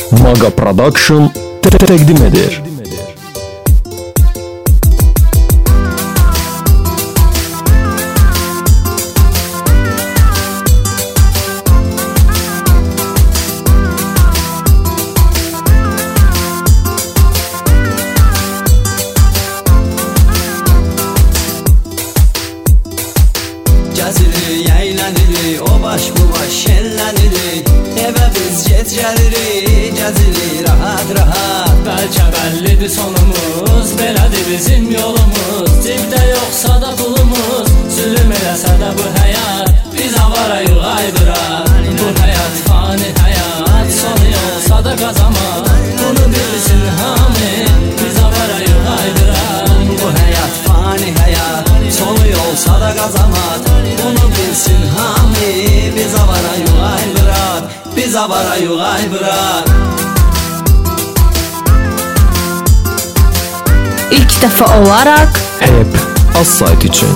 Maga Production təqdim edir. Gəzirik, əylənirik, o baş bu baş şənlənirik. Evə biz get gəlirik, gəzirik rahat rahat. Bəlkə bəllidir sonumuz, belədir bizim yolumuz. Cibdə yoxsa da pulumuz, zülüm eləsə də bu həyat. Biz avarayıq aydıra, bu həyat fani həyat. Sonu olsa da qazamaq, bunu bilsin hamı. Biz avarayıq aydıra, Bu həyat fani həyat, sonu olsa da qazamat. Bunu bilsin hamı. Biz avarayıq aydırat, biz avarayıq aydırat. İlk dəfə olaraq Hep az sayt için.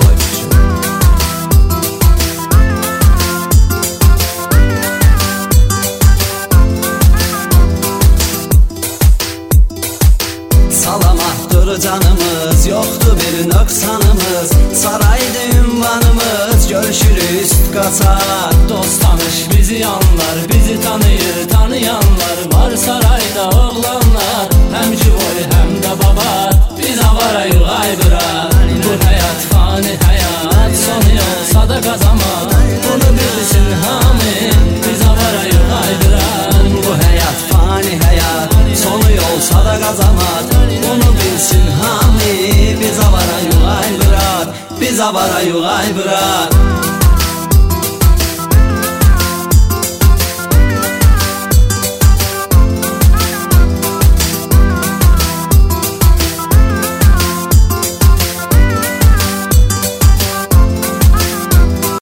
Salamatdır canımız, yoxdur bir nöqsanımız. Saraydı ünvanımız, görüşürük üst qaçaq. dost tanış bizi yanlar, bizi tanıyır tanıyanlar. Var sarayda oğlanlar, həm civoy həm də babat. Biz avarayıq aydıra, bu həyat fani həyat. Sonu olsa da qazamaq, bunu bilsin hamı. Biz avarayıq aydıra, Bu həyat fani həyat, sonu olsa da qazamat. Bunu bilsin hamı. Biz avarayıq aydırat, biz avarayıq aydırat.